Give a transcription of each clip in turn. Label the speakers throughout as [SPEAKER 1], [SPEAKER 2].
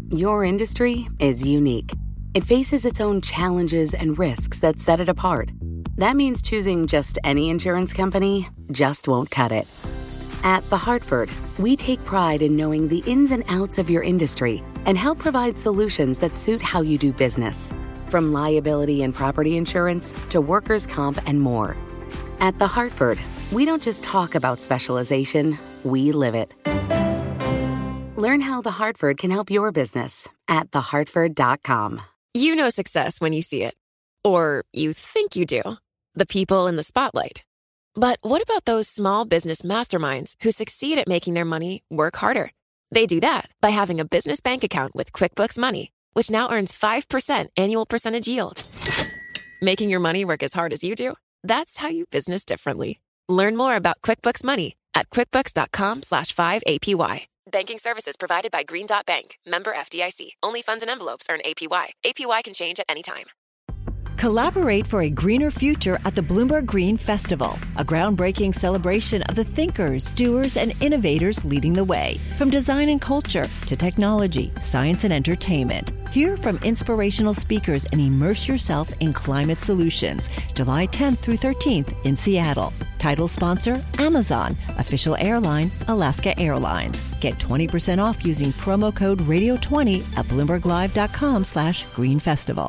[SPEAKER 1] Your industry is unique. It faces its own challenges and risks that set it apart. That means choosing just any insurance company just won't cut it. At The Hartford, we take pride in knowing the ins and outs of your industry and help provide solutions that suit how you do business. From liability and property insurance to workers' comp and more. At The Hartford, we don't just talk about specialization, we live it. Learn how The Hartford can help your business at thehartford.com.
[SPEAKER 2] You know success when you see it. Or you think you do. The people in the spotlight. But what about those small business masterminds who succeed at making their money work harder? They do that by having a business bank account with QuickBooks Money, which now earns 5% annual percentage yield. Making your money work as hard as you do? That's how you business differently. Learn more about QuickBooks Money at quickbooks.com/5APY. Banking services provided by Green Dot Bank. Member FDIC. Only funds and envelopes earn APY. APY can change at any time.
[SPEAKER 3] Collaborate for a greener future at the Bloomberg Green Festival, a groundbreaking celebration of the thinkers, doers, and innovators leading the way. From design and culture to technology, science, and entertainment. Hear from inspirational speakers and immerse yourself in climate solutions. July 10th through 13th in Seattle. Title sponsor, Amazon. Official airline, Alaska Airlines. Get 20% off using promo code radio20 at bloomberglive.com/Green Festival.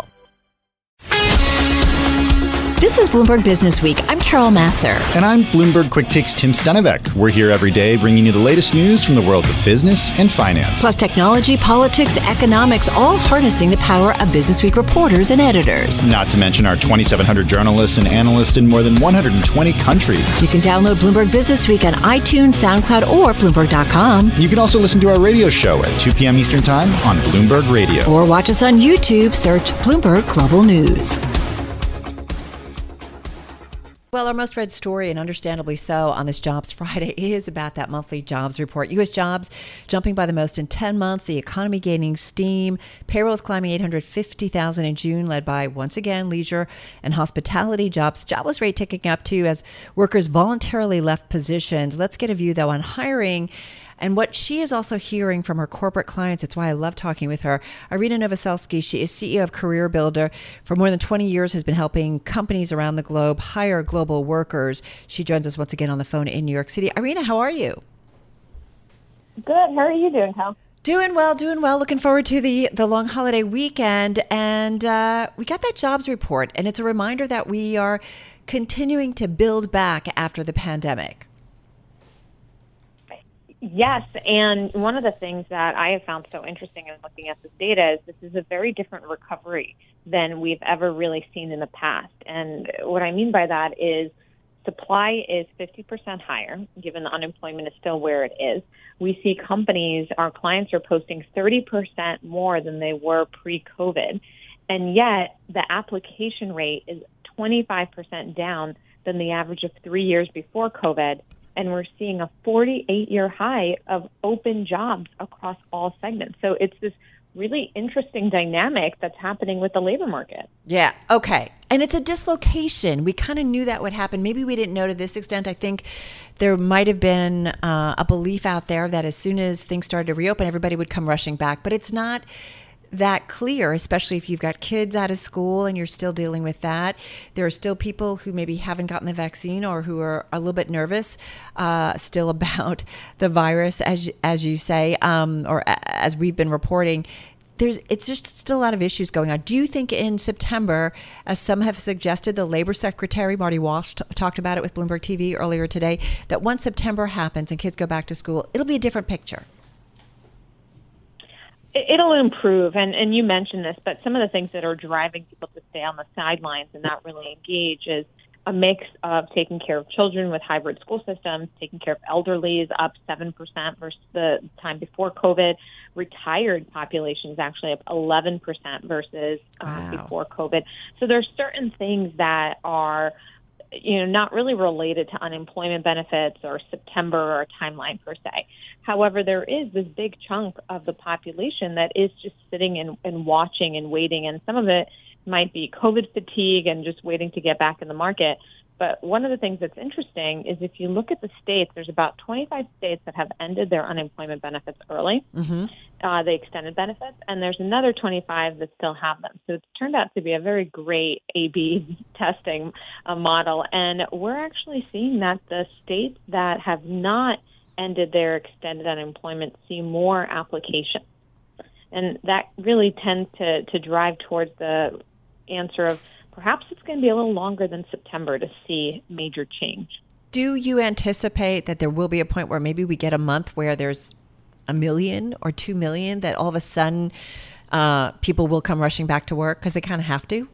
[SPEAKER 3] This is Bloomberg Business Week. I'm Carol Massar.
[SPEAKER 4] And I'm Bloomberg Quick Takes Tim Stunevec. We're here every day bringing you the latest news from the worlds of business and finance.
[SPEAKER 3] Plus technology, politics, economics, all harnessing the power of Business Week reporters and editors.
[SPEAKER 4] Not to mention our 2,700 journalists and analysts in more than 120 countries.
[SPEAKER 3] You can download Bloomberg Business Week on iTunes, SoundCloud, or Bloomberg.com.
[SPEAKER 4] You can also listen to our radio show at 2 p.m. Eastern Time on Bloomberg Radio.
[SPEAKER 3] Or watch us on YouTube. Search Bloomberg Global News. Well, our most read story, and understandably so, on this Jobs Friday is about that monthly jobs report. U.S. jobs jumping by the most in 10 months, the economy gaining steam, payrolls climbing 850,000 in June, led by, once again, leisure and hospitality jobs. Jobless rate ticking up, too, as workers voluntarily left positions. Let's get a view, though, on hiring and what she is also hearing from her corporate clients. It's why I love talking with her. Irina Novoselsky, she is CEO of Career Builder. For more than 20 years, has been helping companies around the globe hire global workers. She joins us once again on the phone in New York City. Irina, how are you?
[SPEAKER 5] Good. How are you doing, Hal?
[SPEAKER 3] Doing well. Looking forward to the long holiday weekend. And we got that jobs report, and it's a reminder that we are continuing to build back after the pandemic.
[SPEAKER 5] Yes, and one of the things that I have found so interesting in looking at this data is this is a very different recovery than we've ever really seen in the past. And what I mean by that is supply is 50% higher, given the unemployment is still where it is. We see companies, our clients are posting 30% more than they were pre-COVID, and yet the application rate is 25% down than the average of 3 years before COVID. And we're seeing a 48-year high of open jobs across all segments. So it's this really interesting dynamic that's happening with the labor market.
[SPEAKER 3] Yeah, okay. And it's a dislocation. We kind of knew that would happen. Maybe we didn't know to this extent. I think there might have been a belief out there that as soon as things started to reopen, everybody would come rushing back. But it's not that clear, especially if you've got kids out of school and you're still dealing with that. There are still people who maybe haven't gotten the vaccine or who are a little bit nervous still about the virus, as you say, or as we've been reporting. It's just still a lot of issues going on. Do you think in September, as some have suggested, the Labor Secretary, Marty Walsh, talked about it with Bloomberg TV earlier today, that once September happens and kids go back to school, it'll be a different picture?
[SPEAKER 5] It'll improve, and you mentioned this, but some of the things that are driving people to stay on the sidelines and not really engage is a mix of taking care of children with hybrid school systems, taking care of elderly is up 7% versus the time before COVID. Retired population is actually up 11% versus before COVID. So there's certain things that are not really related to unemployment benefits or September or a timeline per se. However, there is this big chunk of the population that is just sitting and watching and waiting, and some of it might be COVID fatigue and just waiting to get back in the market. But one of the things that's interesting is if you look at the states, there's about 25 states that have ended their unemployment benefits early, the extended benefits, and there's another 25 that still have them. So it's turned out to be a very great A/B testing model. And we're actually seeing that the states that have not ended their extended unemployment see more applications. And that really tends to drive towards the answer of perhaps it's going to be a little longer than September to see major change.
[SPEAKER 3] Do you anticipate that there will be a point where maybe we get a month where there's 1 million or 2 million that all of a sudden people will come rushing back to work because they kind of have to?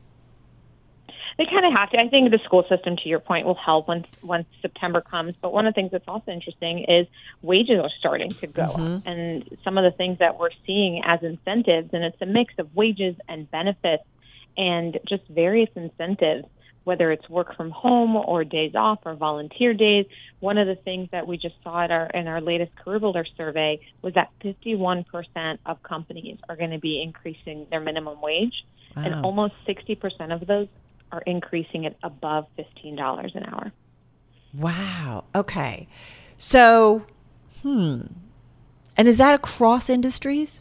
[SPEAKER 5] They kind of have to. I think the school system, to your point, will help once September comes. But one of the things that's also interesting is wages are starting to go up. And some of the things that we're seeing as incentives, and it's a mix of wages and benefits and just various incentives, whether it's work from home or days off or volunteer days. One of the things that we just saw in our latest Career Builder survey was that 51% of companies are going to be increasing their minimum wage, and almost 60% of those are increasing it above $15 an hour.
[SPEAKER 3] Wow. Okay. So, and is that across industries?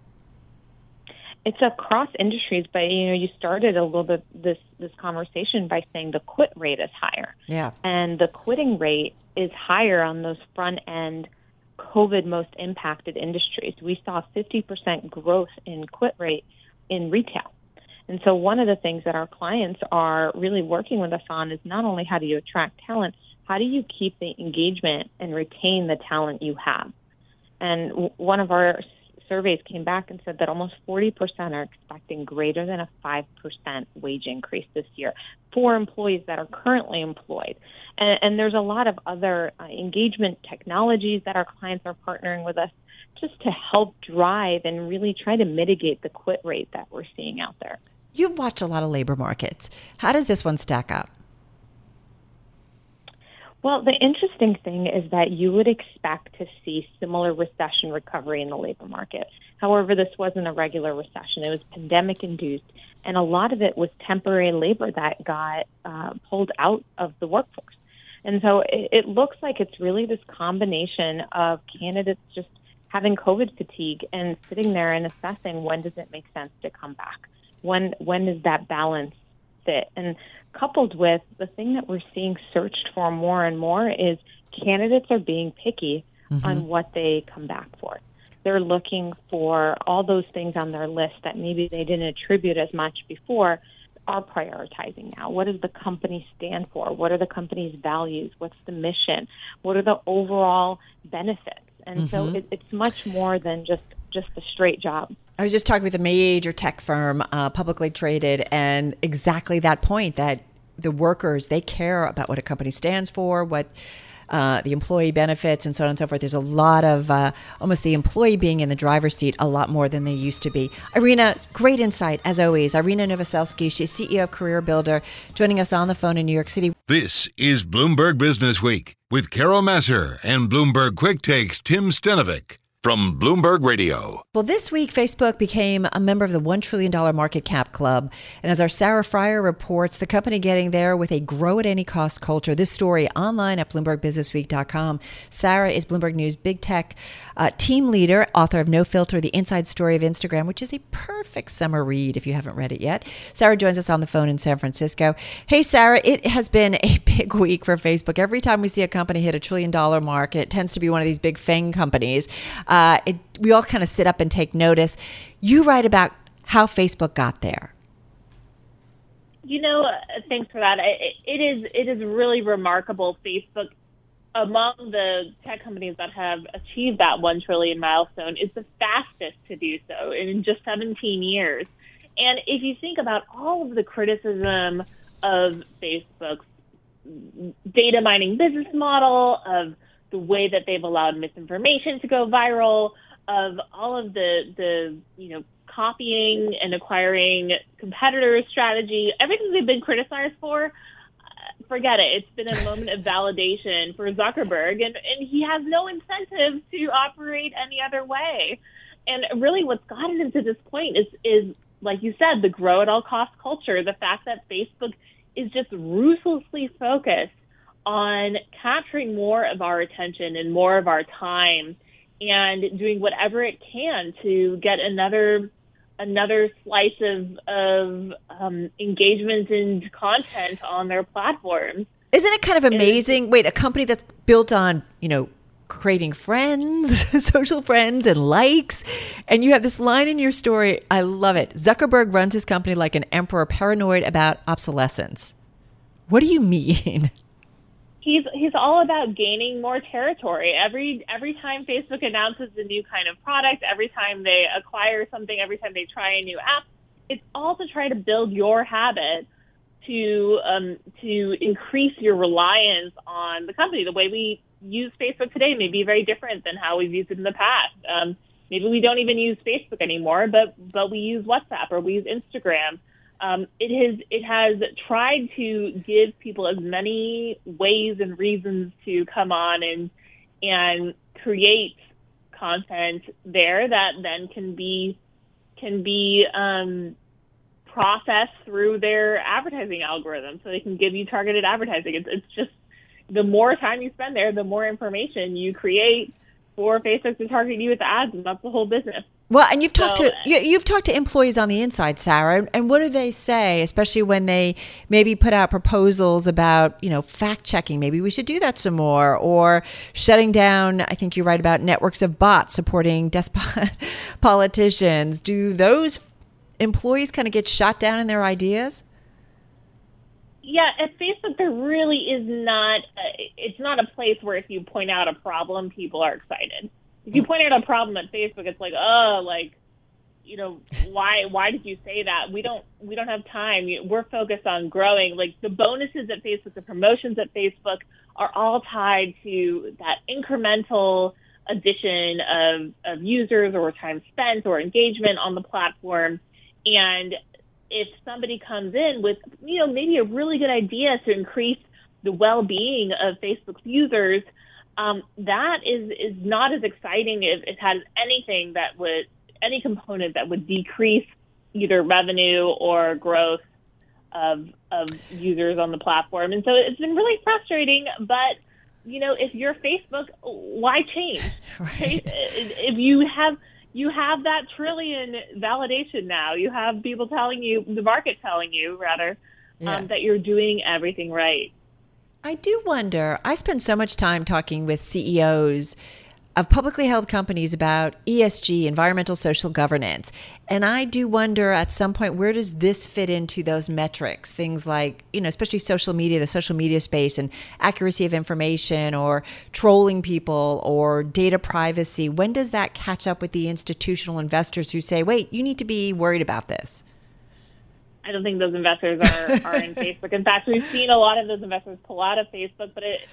[SPEAKER 5] It's across industries, but you started a little bit this conversation by saying the quit rate is higher.
[SPEAKER 3] Yeah.
[SPEAKER 5] And the quitting rate is higher on those front end COVID most impacted industries. We saw 50% growth in quit rate in retail. And so one of the things that our clients are really working with us on is not only how do you attract talent, how do you keep the engagement and retain the talent you have? And one of our surveys came back and said that almost 40% are expecting greater than a 5% wage increase this year for employees that are currently employed. And there's a lot of other engagement technologies that our clients are partnering with us just to help drive and really try to mitigate the quit rate that we're seeing out there.
[SPEAKER 3] You've watched a lot of labor markets. How does this one stack up?
[SPEAKER 5] Well, the interesting thing is that you would expect to see similar recession recovery in the labor market. However, this wasn't a regular recession. It was pandemic-induced, and a lot of it was temporary labor that got pulled out of the workforce. And so it looks like it's really this combination of candidates just having COVID fatigue and sitting there and assessing when does it make sense to come back. When is that balance fit? And coupled with the thing that we're seeing searched for more and more is candidates are being picky on what they come back for. They're looking for all those things on their list that maybe they didn't attribute as much before are prioritizing now. What does the company stand for? What are the company's values? What's the mission? What are the overall benefits? And so it's much more than just a straight job.
[SPEAKER 3] I was just talking with a major tech firm, publicly traded, and exactly that point, that the workers, they care about what a company stands for, what the employee benefits, and so on and so forth. There's a lot of almost the employee being in the driver's seat a lot more than they used to be. Irina, great insight, as always. Irina Novoselsky, she's CEO of Career Builder, joining us on the phone in New York City.
[SPEAKER 6] This is Bloomberg Business Week with Carol Massar and Bloomberg Quick Takes Tim Stenovic. From Bloomberg Radio.
[SPEAKER 3] Well, this week, Facebook became a member of the $1 trillion market cap club. And as our Sarah Frier reports, the company getting there with a grow-at-any-cost culture. This story online at BloombergBusinessWeek.com. Sarah is Bloomberg News Big Tech team leader, author of No Filter, The Inside Story of Instagram, which is a perfect summer read if you haven't read it yet. Sarah joins us on the phone in San Francisco. Hey, Sarah, it has been a big week for Facebook. Every time we see a company hit $1 trillion mark, it tends to be one of these big FANG companies. We all kind of sit up and take notice. You write about how Facebook got there.
[SPEAKER 7] Thanks for that. It is really remarkable. Facebook, among the tech companies that have achieved that 1 trillion milestone, is the fastest to do so in just 17 years. And if you think about all of the criticism of Facebook's data mining business model, of the way that they've allowed misinformation to go viral, of all of the copying and acquiring competitors' strategy, everything they've been criticized for, forget it. It's been a moment of validation for Zuckerberg, and he has no incentive to operate any other way. And really what's gotten him to this point is, like you said, the grow-at-all-cost culture, the fact that Facebook is just ruthlessly focused on capturing more of our attention and more of our time and doing whatever it can to get another slice of engagement and content on their platforms.
[SPEAKER 3] Isn't it kind of amazing? Wait, a company that's built on, creating friends, social friends and likes. And you have this line in your story. I love it. Zuckerberg runs his company like an emperor, paranoid about obsolescence. What do you mean?
[SPEAKER 7] He's all about gaining more territory. Every time Facebook announces a new kind of product, every time they acquire something, every time they try a new app, it's all to try to build your habit to increase your reliance on the company. The way we use Facebook today may be very different than how we've used it in the past. Maybe we don't even use Facebook anymore, but we use WhatsApp or we use Instagram. It has tried to give people as many ways and reasons to come on and create content there that then can be processed through their advertising algorithm, so they can give you targeted advertising. It's just the more time you spend there, the more information you create for Facebook to target you with ads, and that's the whole business.
[SPEAKER 3] Well, and you've talked to employees on the inside, Sarah, and what do they say, especially when they maybe put out proposals about, fact checking, maybe we should do that some more, or shutting down, I think you're right, about networks of bots supporting despot politicians. Do those employees kind of get shot down in their ideas?
[SPEAKER 7] Yeah, at Facebook, there really is not, it's not a place where if you point out a problem, people are excited. If you point out a problem at Facebook, it's like, why did you say that? We don't have time. We're focused on growing. Like, the bonuses at Facebook, the promotions at Facebook are all tied to that incremental addition of users or time spent or engagement on the platform. And if somebody comes in with, maybe a really good idea to increase the well-being of Facebook's users, that is not as exciting if it has any component that would decrease either revenue or growth of users on the platform. And so it's been really frustrating, but if you're Facebook, why change? Right? If you have that trillion validation now. You have people telling you, the market telling you, rather, that you're doing everything right.
[SPEAKER 3] I do wonder, I spend so much time talking with CEOs of publicly held companies about ESG, environmental social governance. And I do wonder at some point, where does this fit into those metrics? Things like, especially social media, the social media space, and accuracy of information, or trolling people, or data privacy. When does that catch up with the institutional investors who say, wait, you need to be worried about this?
[SPEAKER 7] I don't think those investors are in Facebook. In fact, we've seen a lot of those investors pull out of Facebook, but it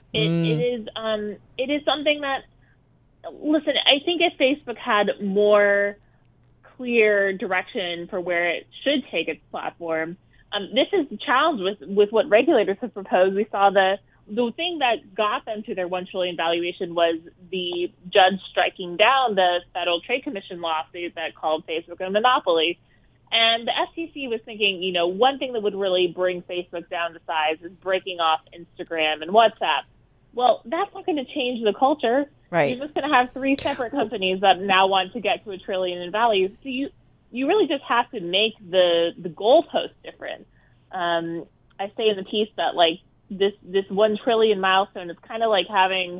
[SPEAKER 7] is something that, listen, I think if Facebook had more clear direction for where it should take its platform, this is the challenge with what regulators have proposed. We saw the thing that got them to their $1 trillion valuation was the judge striking down the Federal Trade Commission lawsuit that called Facebook a monopoly. And the FTC was thinking, one thing that would really bring Facebook down to size is breaking off Instagram and WhatsApp. Well, that's not going to change the culture.
[SPEAKER 3] Right.
[SPEAKER 7] You're just going to have three separate companies that now want to get to $1 trillion in value. So you really just have to make the goalpost different. I say in the piece that this 1 trillion milestone is kind of like having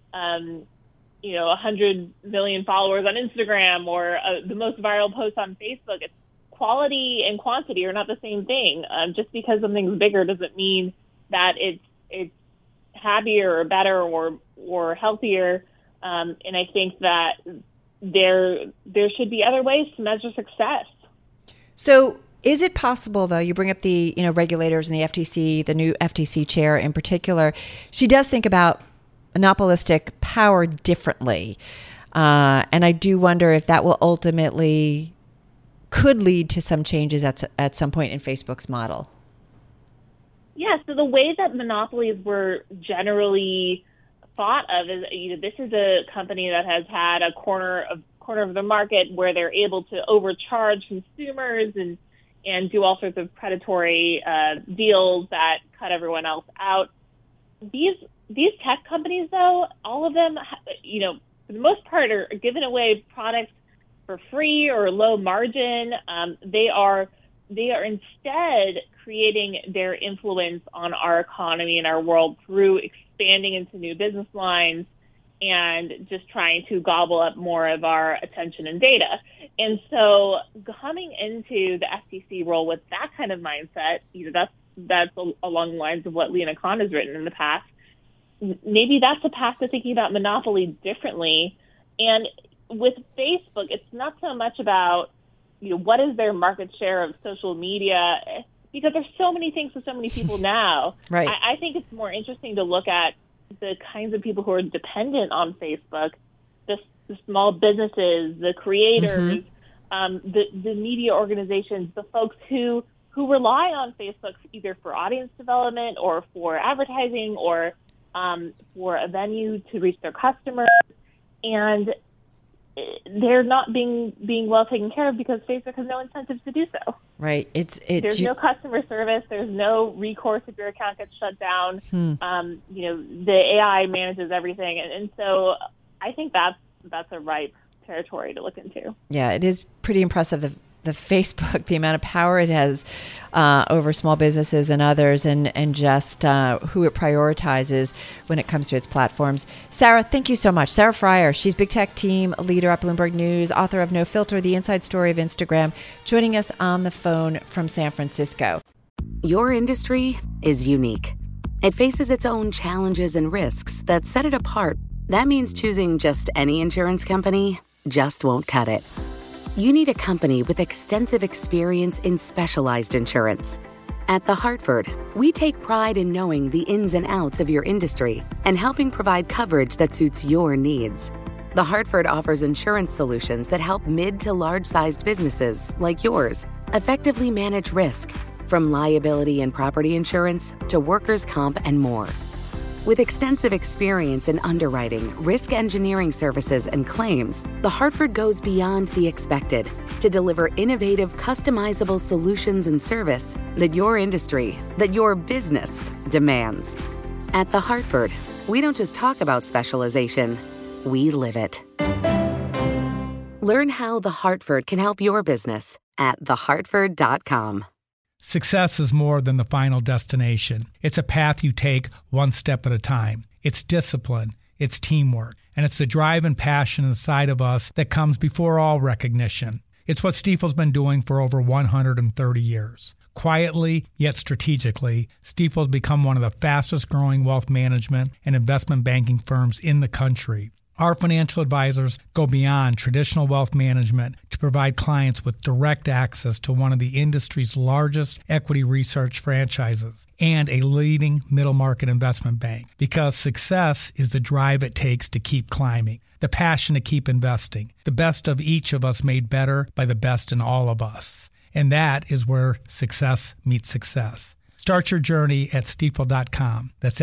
[SPEAKER 7] 100 million followers on Instagram or the most viral post on Facebook. It's quality and quantity are not the same thing. Just because something's bigger doesn't mean that it's happier or better or healthier. And I think that there should be other ways to measure success.
[SPEAKER 3] So is it possible, though, you bring up the regulators and the FTC, the new FTC chair in particular, she does think about monopolistic power differently. And I do wonder if that will ultimately could lead to some changes at some point in Facebook's model.
[SPEAKER 7] Yeah, so the way that monopolies were generally thought of is, this is a company that has had a corner of the market where they're able to overcharge consumers and and do all sorts of predatory deals that cut everyone else out. These tech companies, though, all of them, for the most part, are giving away products for free or low margin. They are instead creating their influence on our economy and our world through expanding into new business lines and just trying to gobble up more of our attention and data. And so coming into the FTC role with that kind of mindset, that's along the lines of what Lina Khan has written in the past. Maybe that's a path to thinking about monopoly differently. And with Facebook, it's not so much about, what is their market share of social media, because there's so many things for so many people now.
[SPEAKER 3] Right.
[SPEAKER 7] I think it's more interesting to look at the kinds of people who are dependent on Facebook, the small businesses, the creators, the media organizations, the folks who rely on Facebook either for audience development or for advertising or for a venue to reach their customers. And they're not being well taken care of because Facebook has no incentive to do so.
[SPEAKER 3] Right.
[SPEAKER 7] There's no customer service. There's no recourse if your account gets shut down. The AI manages everything. And so I think that's a ripe territory to look into.
[SPEAKER 3] Yeah, it is pretty impressive. The Facebook, the amount of power it has over small businesses and others, and just who it prioritizes when it comes to its platforms. Sarah, thank you so much. Sarah Friar, she's Big Tech Team Leader at Bloomberg News, author of No Filter, The Inside Story of Instagram, joining us on the phone from San Francisco.
[SPEAKER 1] Your industry is unique. It faces its own challenges and risks that set it apart. That means choosing just any insurance company just won't cut it. You need a company with extensive experience in specialized insurance. At The Hartford, we take pride in knowing the ins and outs of your industry and helping provide coverage that suits your needs. The Hartford offers insurance solutions that help mid to large-sized businesses like yours effectively manage risk, from liability and property insurance to workers' comp and more. With extensive experience in underwriting, risk engineering services, and claims, The Hartford goes beyond the expected to deliver innovative, customizable solutions and service that your industry, that your business demands. At The Hartford, we don't just talk about specialization, we live it. Learn how The Hartford can help your business at thehartford.com.
[SPEAKER 8] Success is more than the final destination. It's a path you take one step at a time. It's discipline, it's teamwork, and it's the drive and passion inside of us that comes before all recognition. It's what Stifel's been doing for over 130 years. Quietly, yet strategically, Stifel's become one of the fastest growing wealth management and investment banking firms in the country. Our financial advisors go beyond traditional wealth management to provide clients with direct access to one of the industry's largest equity research franchises and a leading middle market investment bank, because success is the drive it takes to keep climbing, the passion to keep investing, the best of each of us made better by the best in all of us. And that is where success meets success. Start your journey at Stifel.com. That's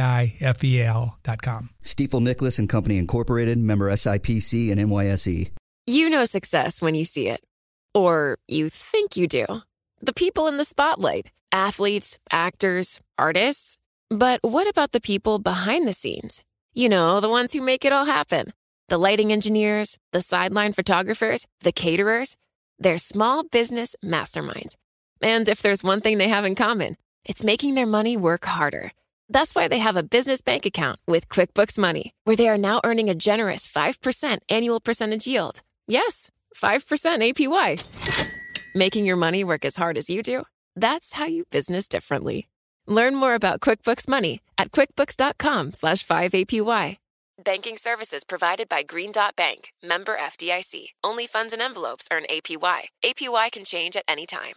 [SPEAKER 8] Stifel.com.
[SPEAKER 9] Stifel Nicholas and Company Incorporated, member SIPC and NYSE.
[SPEAKER 2] You know success when you see it. Or you think you do. The people in the spotlight. Athletes, actors, artists. But what about the people behind the scenes? You know, the ones who make it all happen. The lighting engineers, the sideline photographers, the caterers. They're small business masterminds. And if there's one thing they have in common, it's making their money work harder. That's why they have a business bank account with QuickBooks Money, where they are now earning a generous 5% annual percentage yield. Yes, 5% APY. Making your money work as hard as you do? That's how you business differently. Learn more about QuickBooks Money at QuickBooks.com/5APY. Banking services provided by Green Dot Bank, member FDIC. Only funds and envelopes earn APY. APY can change at any time.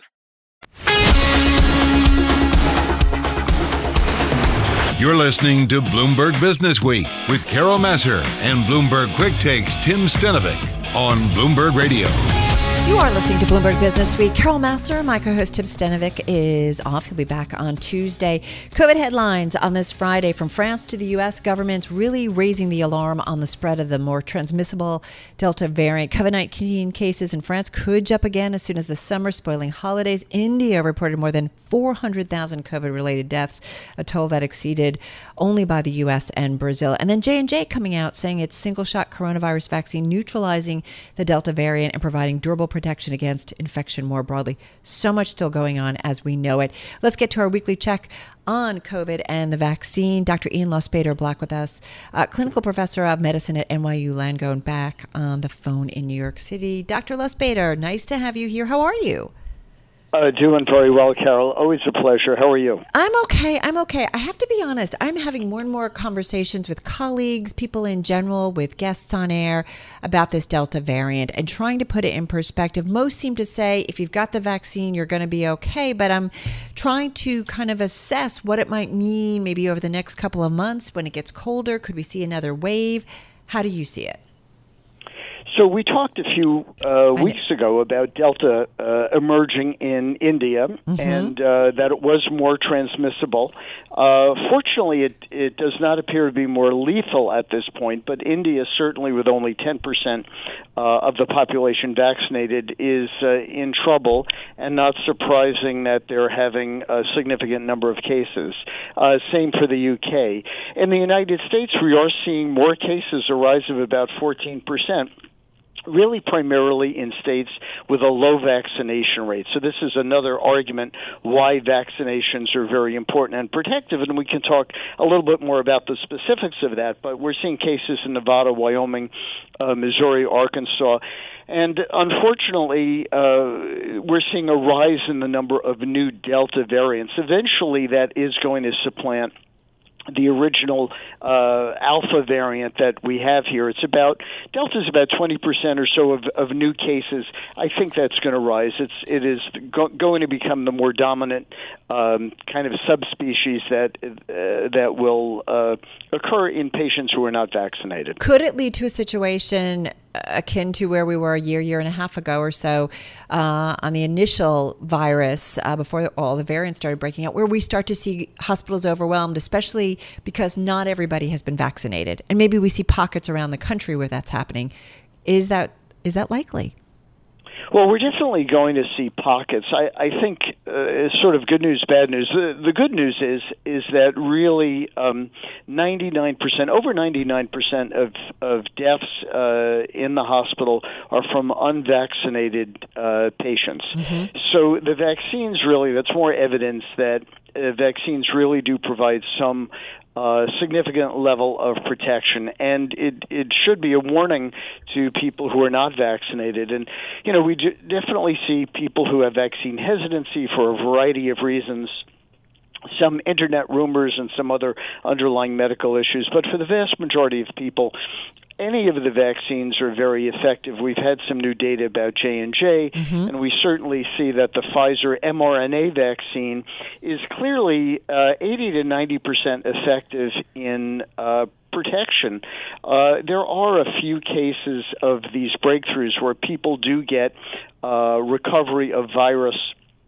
[SPEAKER 6] You're listening to Bloomberg Business Week with Carol Massar and Bloomberg Quick Takes Tim Stenovec on Bloomberg Radio.
[SPEAKER 3] You are listening to Bloomberg Business Week. Carol Massar, my co-host Tim Stenovic, is off. He'll be back on Tuesday. COVID headlines on this Friday. From France to the U.S., governments really raising the alarm on the spread of the more transmissible Delta variant. COVID-19 cases in France could jump again as soon as the summer, spoiling holidays. India reported more than 400,000 COVID-related deaths, a toll that exceeded only by the U.S. and Brazil. And then J&J coming out saying its single-shot coronavirus vaccine neutralizing the Delta variant and providing durable protection against infection more broadly. So much still going on as we know it. Let's get to our weekly check on COVID and the vaccine. Dr. Ian Lustbader Black with us, clinical professor of medicine at NYU Langone, back on the phone in New York City. Dr. Lustbader, nice to have you here. How are you?
[SPEAKER 10] Doing very well, Carol. Always a pleasure. How are you?
[SPEAKER 3] I'm okay. I have to be honest. I'm having more and more conversations with colleagues, people in general, with guests on air about this Delta variant and trying to put it in perspective. Most seem to say if you've got the vaccine, you're going to be okay. But I'm trying to kind of assess what it might mean maybe over the next couple of months when it gets colder. Could we see another wave? How do you see it?
[SPEAKER 10] So we talked a few weeks ago about Delta emerging in India, and that it was more transmissible. Fortunately, it does not appear to be more lethal at this point, but India, certainly with only 10% of the population vaccinated, is in trouble, and not surprising that they're having a significant number of cases. Same for the UK. In the United States, we are seeing more cases, a rise of about 14%. Really primarily in states with a low vaccination rate. So this is another argument why vaccinations are very important and protective, and we can talk a little bit more about the specifics of that, but we're seeing cases in Nevada, Wyoming, Missouri, Arkansas, and unfortunately, we're seeing a rise in the number of new Delta variants. Eventually, that is going to supplant the original alpha variant that we have here. Delta is about 20% or so of new cases. I think that's going to rise. It is going to become the more dominant kind of subspecies that will occur in patients who are not vaccinated.
[SPEAKER 3] Could it lead to a situation akin to where we were a year and a half ago or so on the initial virus before all the variants started breaking out, where we start to see hospitals overwhelmed, especially because not everybody has been vaccinated? And maybe we see pockets around the country where that's happening. Is that likely?
[SPEAKER 10] Well, we're definitely going to see pockets. I think it's sort of good news, bad news. The good news is that really 99%, over 99% of deaths in the hospital are from unvaccinated patients. So the vaccines really, that's more evidence that vaccines really do provide some significant level of protection, and it should be a warning to people who are not vaccinated. And, we definitely see people who have vaccine hesitancy for a variety of reasons, some internet rumors and some other underlying medical issues. But for the vast majority of people, any of the vaccines are very effective. We've had some new data about J&J, and we certainly see that the Pfizer mRNA vaccine is clearly 80 to 90% effective in protection. There are a few cases of these breakthroughs where people do get recovery of virus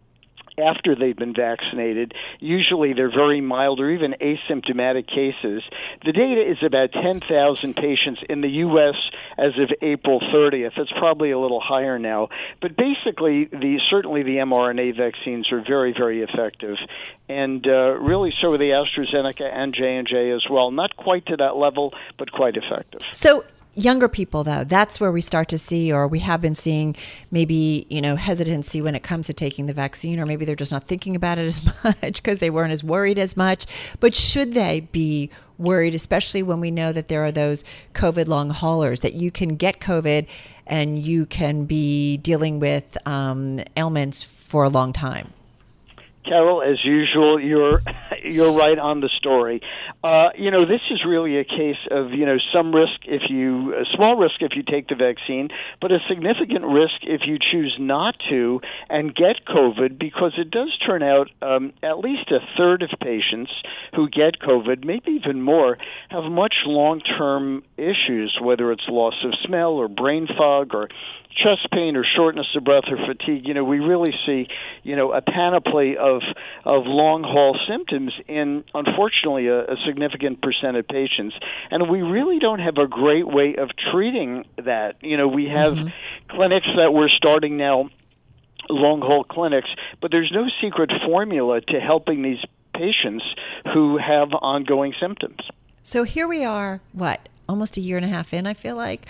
[SPEAKER 10] after they've been vaccinated. Usually they're very mild or even asymptomatic cases. The data is about 10,000 patients in the U.S. as of April 30th. It's probably a little higher now. But basically, certainly the mRNA vaccines are very, very effective. And really so are the AstraZeneca and J&J as well. Not quite to that level, but quite effective.
[SPEAKER 3] So younger people, though, that's where we start to see, or we have been seeing maybe, hesitancy when it comes to taking the vaccine, or maybe they're just not thinking about it as much because they weren't as worried as much. But should they be worried, especially when we know that there are those COVID long haulers, that you can get COVID and you can be dealing with ailments for a long time?
[SPEAKER 10] Carol, as usual, you're right on the story. This is really a case of some risk a small risk if you take the vaccine, but a significant risk if you choose not to and get COVID, because it does turn out at least a third of patients who get COVID, maybe even more, have much long-term issues, whether it's loss of smell or brain fog or chest pain or shortness of breath or fatigue, we really see, a panoply of long-haul symptoms in, unfortunately, a significant percent of patients. And we really don't have a great way of treating that. We have clinics that we're starting now, long-haul clinics, but there's no secret formula to helping these patients who have ongoing symptoms.
[SPEAKER 3] So here we are, almost a year and a half in, I feel like.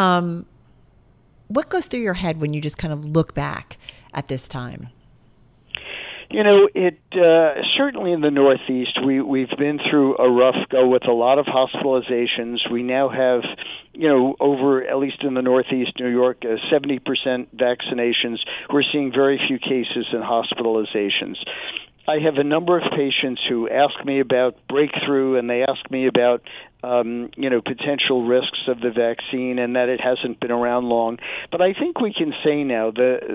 [SPEAKER 3] What goes through your head when you just kind of look back at this time?
[SPEAKER 10] It certainly in the Northeast, we've been through a rough go with a lot of hospitalizations. We now have, over, at least in the Northeast, New York, 70% vaccinations. We're seeing very few cases and hospitalizations. I have a number of patients who ask me about breakthrough, and they ask me about potential risks of the vaccine and that it hasn't been around long. But I think we can say now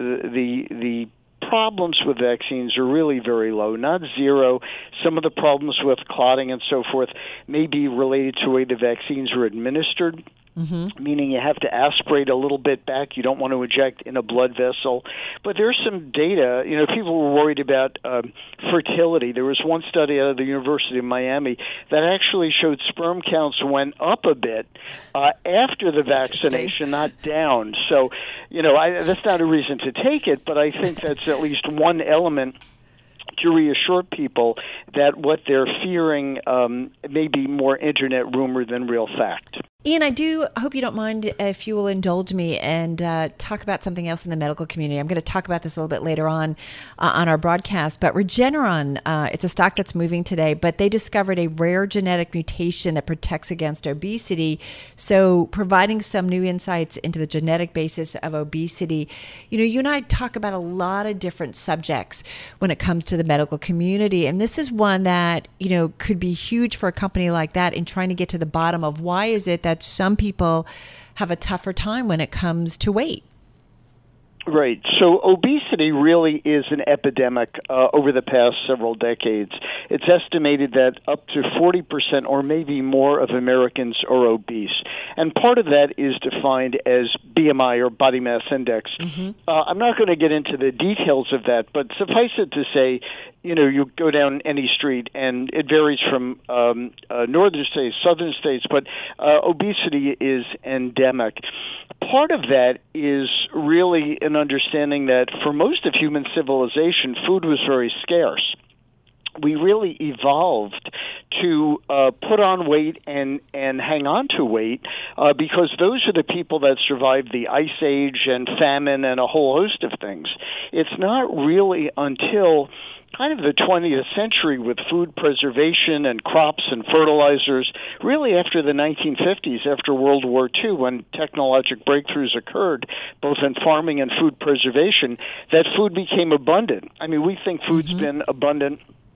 [SPEAKER 10] the problems with vaccines are really very low, not zero. Some of the problems with clotting and so forth may be related to the way the vaccines are administered. Meaning you have to aspirate a little bit back. You don't want to inject in a blood vessel. But there's some data. People were worried about fertility. There was one study out of the University of Miami that actually showed sperm counts went up a bit after the vaccination, not down. So, that's not a reason to take it, but I think that's at least one element to reassure people that what they're fearing may be more internet rumor than real fact.
[SPEAKER 3] Ian, I hope you don't mind if you will indulge me and talk about something else in the medical community. I'm going to talk about this a little bit later on our broadcast, but Regeneron, it's a stock that's moving today, but they discovered a rare genetic mutation that protects against obesity. So providing some new insights into the genetic basis of obesity. You and I talk about a lot of different subjects when it comes to the medical community, and this is one that, could be huge for a company like that in trying to get to the bottom of why is it that some people have a tougher time when it comes to weight.
[SPEAKER 10] Right. So obesity really is an epidemic over the past several decades. It's estimated that up to 40% or maybe more of Americans are obese. And part of that is defined as BMI or body mass index. I'm not going to get into the details of that, but suffice it to say, you go down any street, and it varies from northern states, southern states, but obesity is endemic. Part of that is really an understanding that for most of human civilization, food was very scarce. We really evolved to put on weight and hang on to weight because those are the people that survived the Ice Age and famine and a whole host of things. It's not really until kind of the 20th century with food preservation and crops and fertilizers, really after the 1950s, after World War II, when technological breakthroughs occurred, both in farming and food preservation, that food became abundant. I mean, we think food's been abundant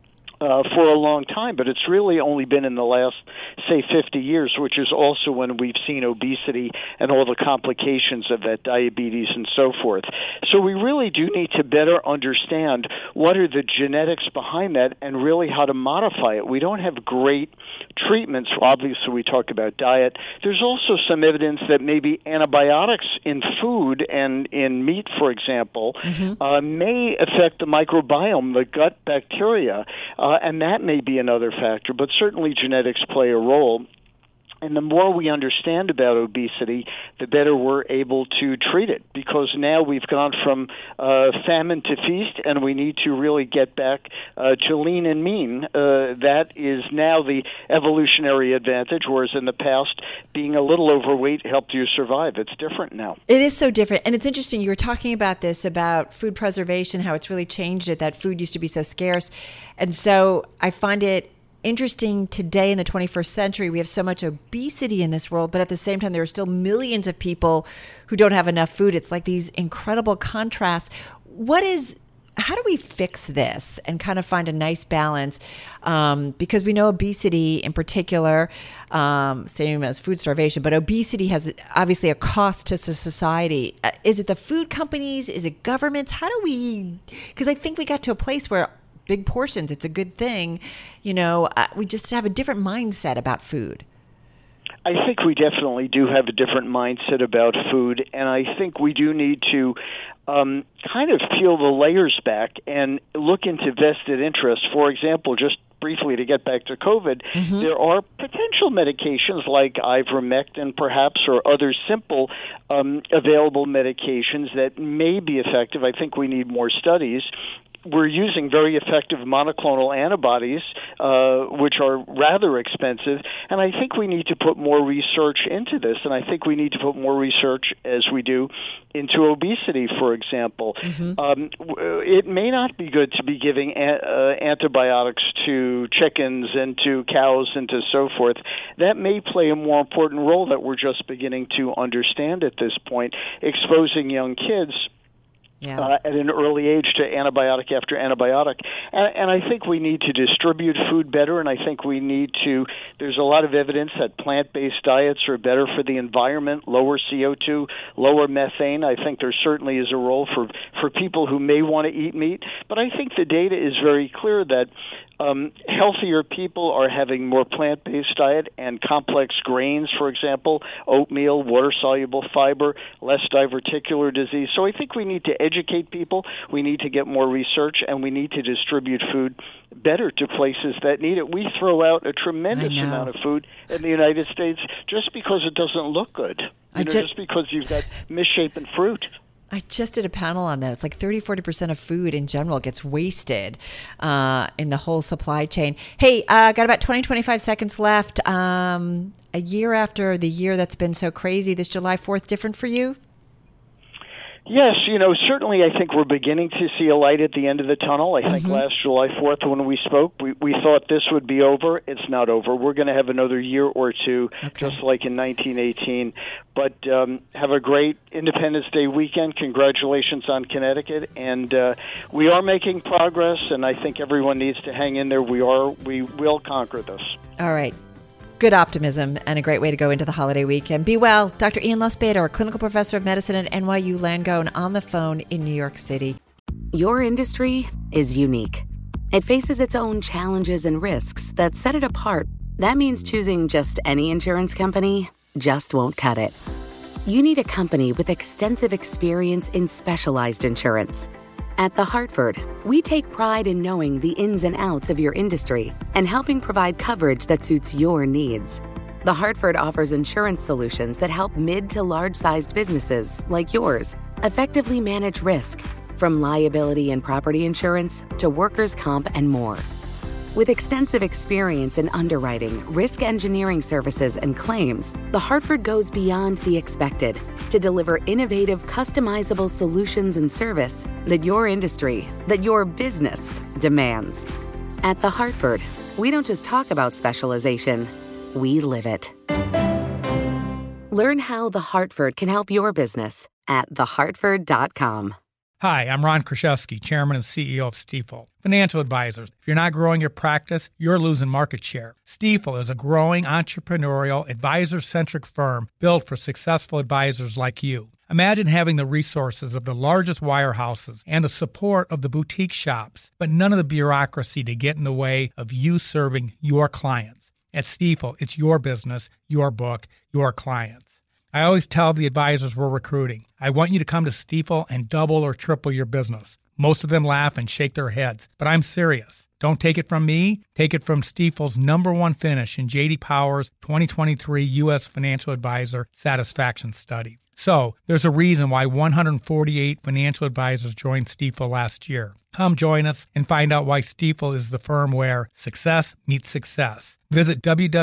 [SPEAKER 10] for a long time, but it's really only been in the last, say, 50 years, which is also when we've seen obesity and all the complications of that, diabetes and so forth. So we really do need to better understand what are the genetics behind that and really how to modify it. We don't have great treatments. Obviously, we talk about diet. There's also some evidence that maybe antibiotics in food and in meat, for example, may affect the microbiome, the gut bacteria, and that may be another factor, but certainly genetics play a role. And the more we understand about obesity, the better we're able to treat it, because now we've gone from famine to feast, and we need to really get back to lean and mean. That is now the evolutionary advantage, whereas in the past, being a little overweight helped you survive. It's different now.
[SPEAKER 3] It is so different. And it's interesting, you were talking about this, about food preservation, how it's really changed it, that food used to be so scarce. And so I find it interesting today in the 21st century, we have so much obesity in this world, but at the same time, there are still millions of people who don't have enough food. It's like these incredible contrasts. How do we fix this and kind of find a nice balance? Because we know obesity in particular, same as food starvation, but obesity has obviously a cost to society. Is it the food companies? Is it governments? Because I think we got to a place where big portions, it's a good thing. We just have a different mindset about food.
[SPEAKER 10] I think we definitely do have a different mindset about food, and I think we do need to kind of peel the layers back and look into vested interests. For example, just briefly to get back to COVID, there are potential medications like ivermectin perhaps or other simple available medications that may be effective. I think we need more studies. We're using very effective monoclonal antibodies, which are rather expensive, and I think we need to put more research into this, and I think we need to put more research, as we do, into obesity, for example. It may not be good to be giving antibiotics to chickens and to cows and to so forth. That may play a more important role that we're just beginning to understand at this point, exposing young kids at an early age to antibiotic after antibiotic. And I think we need to distribute food better, and I think we need to, there's a lot of evidence that plant-based diets are better for the environment, lower CO2, lower methane. I think there certainly is a role for people who may want to eat meat, but I think the data is very clear that healthier people are having more plant-based diet and complex grains, for example, oatmeal, water-soluble fiber, less diverticular disease. So I think we need to educate people, we need to get more research, and we need to distribute food better to places that need it. We throw out a tremendous amount of food in the United States just because it doesn't look good, just because you've got misshapen fruit.
[SPEAKER 3] I just did a panel on that. It's like 30-40% of food in general gets wasted in the whole supply chain. Hey, got about 20-25 seconds left. A year after the year that's been so crazy, this July 4th different for you?
[SPEAKER 10] Yes, certainly I think we're beginning to see a light at the end of the tunnel. I think last July 4th when we spoke, we thought this would be over. It's not over. We're going to have another year or two, just like in 1918. But have a great Independence Day weekend. Congratulations on Connecticut. And we are making progress, and I think everyone needs to hang in there. We will conquer this.
[SPEAKER 3] All right. Good optimism and a great way to go into the holiday weekend. Be well. Dr. Ian Lustbader, clinical professor of medicine at NYU Langone, on the phone in New York City.
[SPEAKER 1] Your industry is unique. It faces its own challenges and risks that set it apart. That means choosing just any insurance company just won't cut it. You need a company with extensive experience in specialized insurance. At The Hartford, we take pride in knowing the ins and outs of your industry and helping provide coverage that suits your needs. The Hartford offers insurance solutions that help mid to large-sized businesses like yours effectively manage risk, from liability and property insurance to workers' comp and more. With extensive experience in underwriting, risk engineering services, and claims, The Hartford goes beyond the expected to deliver innovative, customizable solutions and service that your industry, that your business demands. At The Hartford, we don't just talk about specialization, we live it. Learn how The Hartford can help your business at thehartford.com.
[SPEAKER 8] Hi, I'm Ron Kraszewski, Chairman and CEO of Stifel Financial Advisors. If you're not growing your practice, you're losing market share. Stifel is a growing entrepreneurial, advisor-centric firm built for successful advisors like you. Imagine having the resources of the largest wirehouses and the support of the boutique shops, but none of the bureaucracy to get in the way of you serving your clients. At Stifel, it's your business, your book, your clients. I always tell the advisors we're recruiting, I want you to come to Stifel and double or triple your business. Most of them laugh and shake their heads, but I'm serious. Don't take it from me. Take it from Stifel's #1 finish in J.D. Power's 2023 U.S. Financial Advisor Satisfaction Study. So, there's a reason why 148 financial advisors joined Stifel last year. Come join us and find out why Stifel is the firm where success meets success. Visit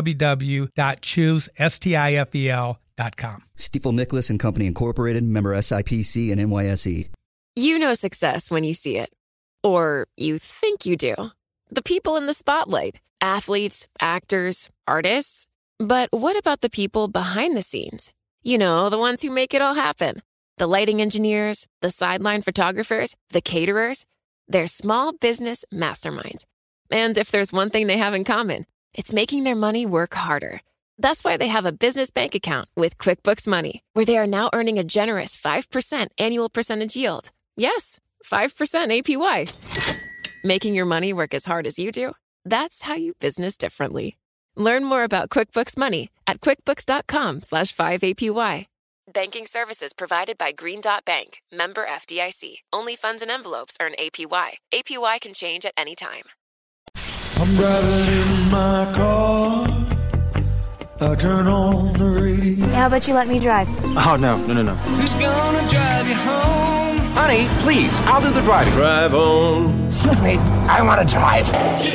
[SPEAKER 8] www.choosestifel.com.
[SPEAKER 9] Stifel Nicholas and Company Incorporated, member SIPC and NYSE.
[SPEAKER 2] You know success when you see it. Or you think you do. The people in the spotlight. Athletes, actors, artists. But what about the people behind the scenes? You know, the ones who make it all happen. The lighting engineers, the sideline photographers, the caterers. They're small business masterminds. And if there's one thing they have in common, it's making their money work harder. That's why they have a business bank account with QuickBooks Money, where they are now earning a generous 5% annual percentage yield. Yes, 5% APY. Making your money work as hard as you do? That's how you business differently. Learn more about QuickBooks Money at quickbooks.com/5APY. Banking services provided by Green Dot Bank, member FDIC. Only funds and envelopes earn APY. APY can change at any time.
[SPEAKER 11] I'm driving in my car. I turn on the radio.
[SPEAKER 12] How about you let me drive?
[SPEAKER 13] Oh, no.
[SPEAKER 11] Who's gonna drive you home?
[SPEAKER 13] Honey, please, I'll do the driving.
[SPEAKER 11] Drive on.
[SPEAKER 13] Excuse me, I want to drive.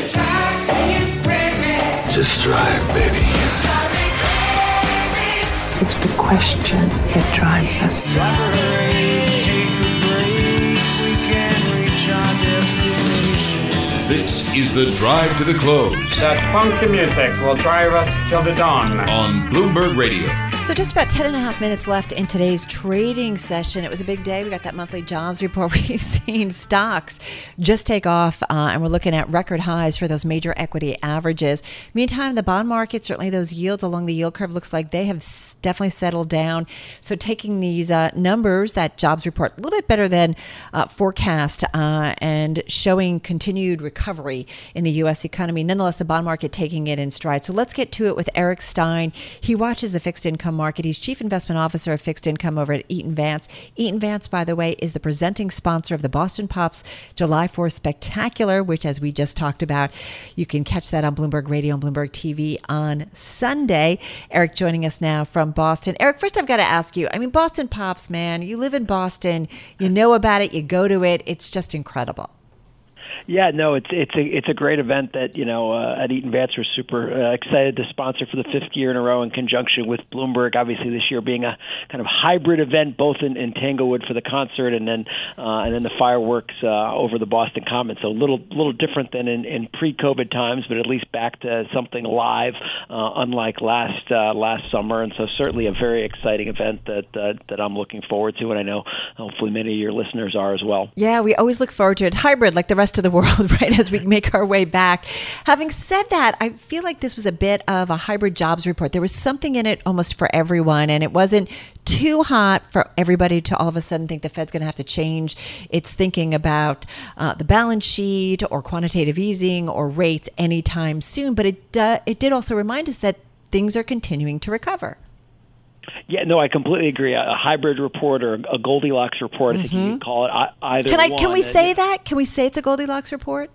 [SPEAKER 11] Just drive, baby.
[SPEAKER 12] It's the question that drives us.
[SPEAKER 6] This is the Drive to the Close.
[SPEAKER 14] That funky music will drive us till the dawn.
[SPEAKER 6] On Bloomberg Radio.
[SPEAKER 3] So just about 10 and a half minutes left in today's trading session. It was a big day. We got that monthly jobs report. We've seen stocks just take off, and we're looking at record highs for those major equity averages. Meantime, the bond market, certainly those yields along the yield curve, looks like they have definitely settled down. So taking these numbers, that jobs report, a little bit better than forecast, and showing continued recovery in the U.S. economy. Nonetheless, the bond market taking it in stride. So let's get to it with Eric Stein. He watches the fixed income market. He's Chief Investment Officer of Fixed Income over at Eaton Vance. Eaton Vance, by the way, is the presenting sponsor of the Boston Pops July 4th Spectacular, which, as we just talked about, you can catch that on Bloomberg Radio and Bloomberg TV on Sunday. Eric joining us now from Boston. Eric, first I've got to ask you, I mean, Boston Pops, man, you live in Boston, you know about it, you go to it, it's just incredible.
[SPEAKER 15] Yeah, no, it's a great event that, at Eaton Vance we're super excited to sponsor for the fifth year in a row in conjunction with Bloomberg. Obviously, this year being a kind of hybrid event, both in Tanglewood for the concert and then the fireworks over the Boston Common. So a little different than in pre-COVID times, but at least back to something live, unlike last summer. And so certainly a very exciting event that I'm looking forward to, and I know hopefully many of your listeners are as well.
[SPEAKER 3] Yeah, we always look forward to it. Hybrid, like the rest of the world, right, as we make our way back. Having said that, I feel like this was a bit of a hybrid jobs report. There was something in it almost for everyone, and it wasn't too hot for everybody to all of a sudden think the Fed's going to have to change its thinking about the balance sheet or quantitative easing or rates anytime soon. But it did also remind us that things are continuing to recover.
[SPEAKER 15] Yeah, no, I completely agree. A hybrid report or a Goldilocks report, I think you can call it either one.
[SPEAKER 3] Can we say that? Can we say it's a Goldilocks report?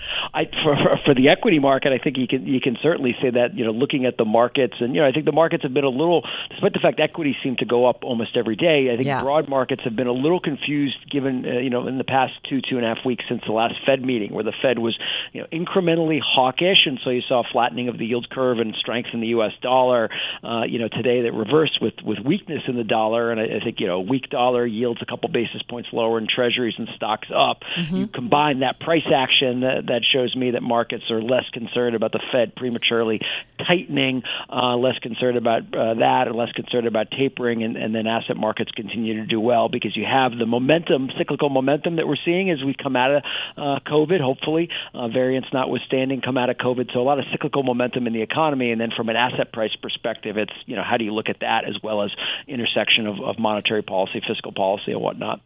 [SPEAKER 15] For the equity market, I think you can certainly say that. Looking at the markets, and I think the markets have been a little, despite the fact equities seem to go up almost every day. I think broad markets have been a little confused, given in the past 2.5 weeks since the last Fed meeting, where the Fed was incrementally hawkish, and so you saw a flattening of the yield curve and strength in the U.S. dollar. Today that reversed with weakness in the dollar, and I think a weak dollar yields a couple basis points lower, and treasuries and stocks up. You combine that price action that shows me that markets are less concerned about the Fed prematurely tightening, less concerned about that, and less concerned about tapering, and then asset markets continue to do well because you have the momentum, cyclical momentum that we're seeing as we come out of COVID, hopefully, variants notwithstanding, come out of COVID. So a lot of cyclical momentum in the economy, and then from an asset price perspective, it's how do you look at that as well as intersection of monetary policy, fiscal policy, and whatnot.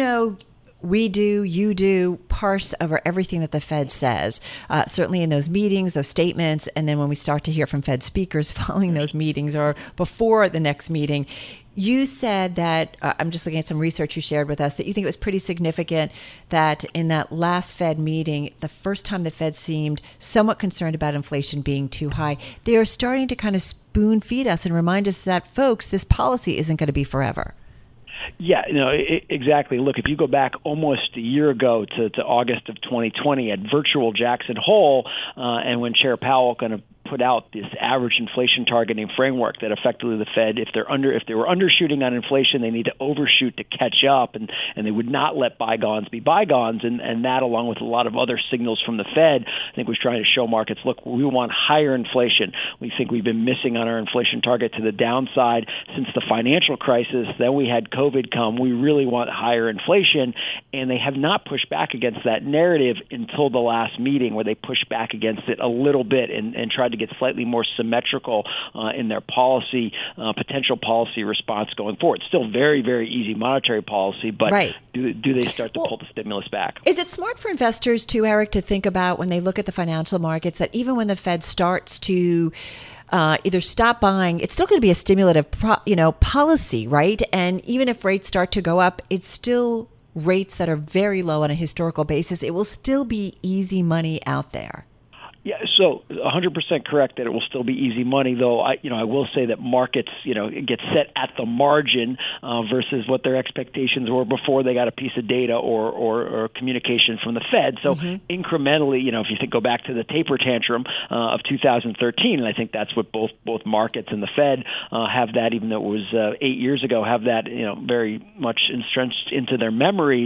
[SPEAKER 3] We do, you do, parse over everything that the Fed says, certainly in those meetings, those statements, and then when we start to hear from Fed speakers following those meetings or before the next meeting. You said that, I'm just looking at some research you shared with us, that you think it was pretty significant that in that last Fed meeting, the first time the Fed seemed somewhat concerned about inflation being too high, they are starting to kind of spoon feed us and remind us that, folks, this policy isn't going to be forever.
[SPEAKER 15] Yeah, exactly. Look, if you go back almost a year ago to August of 2020 at virtual Jackson Hole, and when Chair Powell kind of put out this average inflation targeting framework that effectively the Fed, if they were undershooting on inflation, they need to overshoot to catch up, and they would not let bygones be bygones, and that, along with a lot of other signals from the Fed, I think was trying to show markets, look, we want higher inflation. We think we've been missing on our inflation target to the downside since the financial crisis. Then we had COVID come. We really want higher inflation, and they have not pushed back against that narrative until the last meeting, where they pushed back against it a little bit and tried to get slightly more symmetrical in their policy, potential policy response going forward. Still very, very easy monetary policy, but do they start to pull the stimulus back?
[SPEAKER 3] Is it smart for investors too, Eric, to think about when they look at the financial markets that even when the Fed starts to either stop buying. It's still going to be a stimulative, policy, right? And even if rates start to go up, it's still rates that are very low on a historical basis. It will still be easy money out there.
[SPEAKER 15] Yeah, so 100% correct that it will still be easy money, though I will say that markets, get set at the margin versus what their expectations were before they got a piece of data or communication from the Fed. So incrementally, if you go back to the taper tantrum of 2013, and I think that's what both markets and the Fed have that, even though it was 8 years ago, have that very much entrenched into their memories.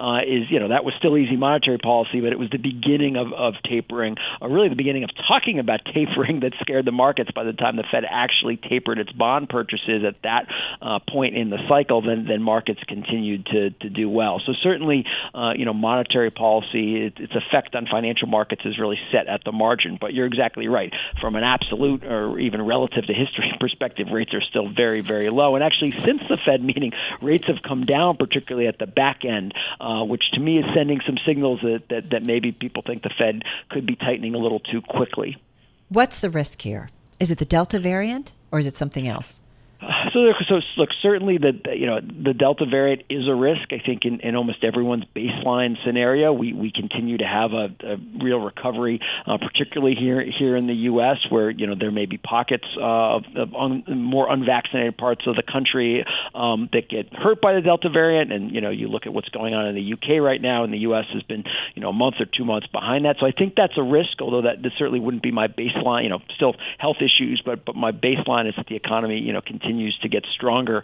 [SPEAKER 15] That was still easy monetary policy, but it was the beginning of tapering, really the beginning of talking about tapering that scared the markets. By the time the Fed actually tapered its bond purchases at that point in the cycle, then markets continued to do well. So certainly, monetary policy, its effect on financial markets is really set at the margin. But you're exactly right. From an absolute or even relative to history perspective, rates are still very, very low. And actually, since the Fed meeting, rates have come down, particularly at the back end, which to me is sending some signals that maybe people think the Fed could be tightening a little too quickly.
[SPEAKER 3] What's the risk here? Is it the Delta variant or is it something else?
[SPEAKER 15] So look, certainly the Delta variant is a risk. I think in almost everyone's baseline scenario, we continue to have a real recovery, particularly here in the U.S., where there may be pockets of more unvaccinated parts of the country that get hurt by the Delta variant. And you look at what's going on in the U.K. right now, and the U.S. has been a month or 2 months behind that. So I think that's a risk, although that certainly wouldn't be my baseline. Still health issues, but my baseline is that the economy continues to get stronger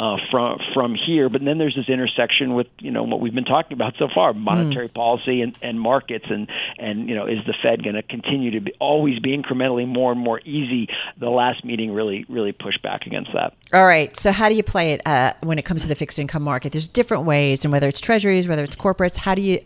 [SPEAKER 15] from here. But then there's this intersection with what we've been talking about so far: monetary policy and markets, and is the Fed going to continue to always be incrementally more and more easy? The last meeting really pushed back against that.
[SPEAKER 3] All right. So how do you play it when it comes to the fixed income market? There's different ways, and whether it's treasuries, whether it's corporates,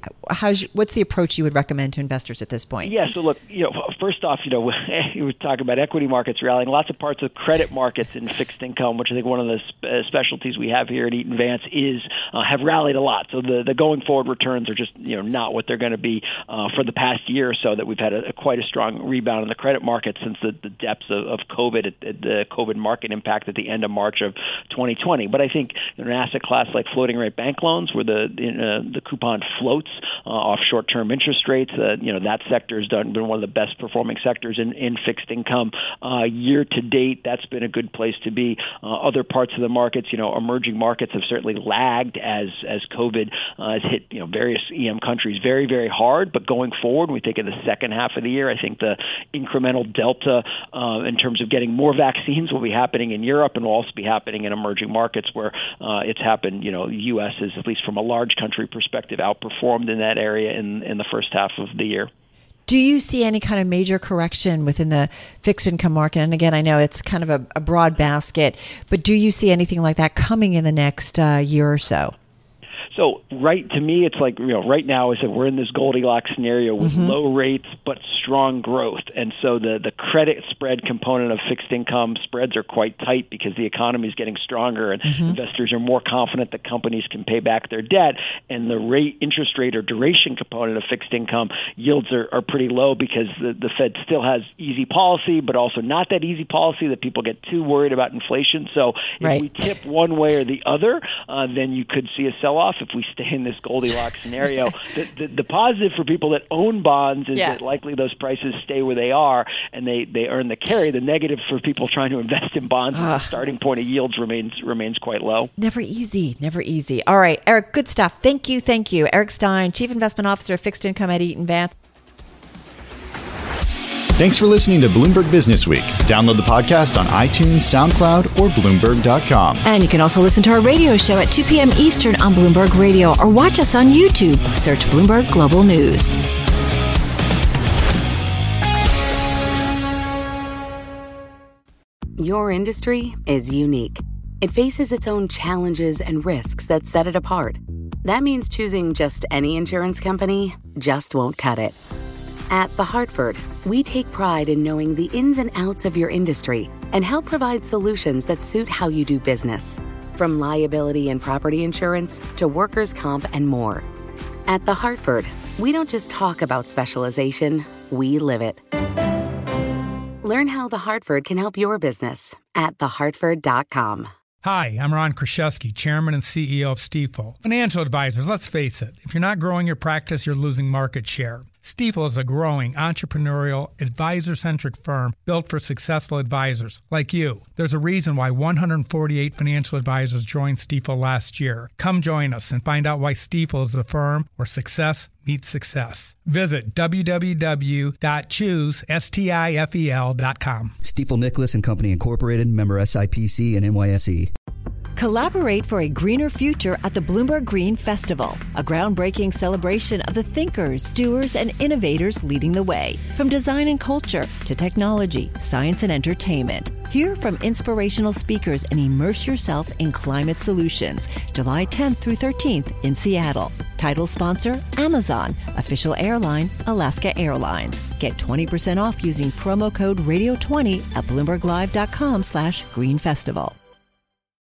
[SPEAKER 3] what's the approach you would recommend to investors at this point?
[SPEAKER 15] Yeah. So look, first off, we were talking about equity markets rallying. Lots of parts of credit markets in fixed income, which I think one of the specialties we have here at Eaton Vance is have rallied a lot. So the going forward returns are just not what they're going to be for the past year or so. That we've had quite a strong rebound in the credit market since the depths of COVID, the COVID market impact at the end of March of 2020. But I think in an asset class like floating rate bank loans, where the coupon floats off short-term interest rates, that sector has been one of the best performing sectors in fixed income year to date. That's been a good place to be. Other parts of the markets, emerging markets have certainly lagged as COVID has hit various EM countries very, very hard. But going forward, we think in the second half of the year, I think the incremental delta in terms of getting more vaccines will be happening in Europe and will also be happening in emerging markets where it's happened. The U.S. is, at least from a large country perspective, outperformed in that area in the first half of the year.
[SPEAKER 3] Do you see any kind of major correction within the fixed income market? And again, I know it's kind of a broad basket, but do you see anything like that coming in the next year or so?
[SPEAKER 15] So to me, it's like, right now is that we're in this Goldilocks scenario with low rates but strong growth. And so the credit spread component of fixed income spreads are quite tight because the economy is getting stronger and investors are more confident that companies can pay back their debt. And the interest rate or duration component of fixed income yields are pretty low because the Fed still has easy policy, but also not that easy policy that people get too worried about inflation. So if we tip one way or the other, then you could see a sell-off. If we stay in this Goldilocks scenario, the positive for people that own bonds is that likely those prices stay where they are and they earn the carry. The negative for people trying to invest in bonds is the starting point of yields remains quite low.
[SPEAKER 3] Never easy. All right, Eric, good stuff. Thank you. Eric Stein, Chief Investment Officer of Fixed Income at Eaton Vance.
[SPEAKER 4] Thanks for listening to Bloomberg Business Week. Download the podcast on iTunes, SoundCloud, or Bloomberg.com.
[SPEAKER 16] And you can also listen to our radio show at 2 p.m. Eastern on Bloomberg Radio or watch us on YouTube. Search Bloomberg Global News.
[SPEAKER 1] Your industry is unique. It faces its own challenges and risks that set it apart. That means choosing just any insurance company just won't cut it. At The Hartford, we take pride in knowing the ins and outs of your industry and help provide solutions that suit how you do business, from liability and property insurance to workers' comp and more. At The Hartford, we don't just talk about specialization, we live it. Learn how The Hartford can help your business at thehartford.com.
[SPEAKER 8] Hi, I'm Ron Kraszewski, Chairman and CEO of Stifel. Financial advisors, let's face it, if you're not growing your practice, you're losing market share. Stifel is a growing, entrepreneurial, advisor-centric firm built for successful advisors like you. There's a reason why 148 financial advisors joined Stifel last year. Come join us and find out why Stifel is the firm where success meets success. Visit www.choosestifel.com.
[SPEAKER 9] Stifel Nicholas and Company Incorporated, member SIPC and NYSE.
[SPEAKER 16] Collaborate for a greener future at the Bloomberg Green Festival, a groundbreaking celebration of the thinkers, doers, and innovators leading the way. From design and culture to technology, science, and entertainment. Hear from inspirational speakers and immerse yourself in climate solutions. July 10th through 13th in Seattle. Title sponsor, Amazon. Official airline, Alaska Airlines. Get 20% off using promo code radio20 at BloombergLive.com/Green Festival.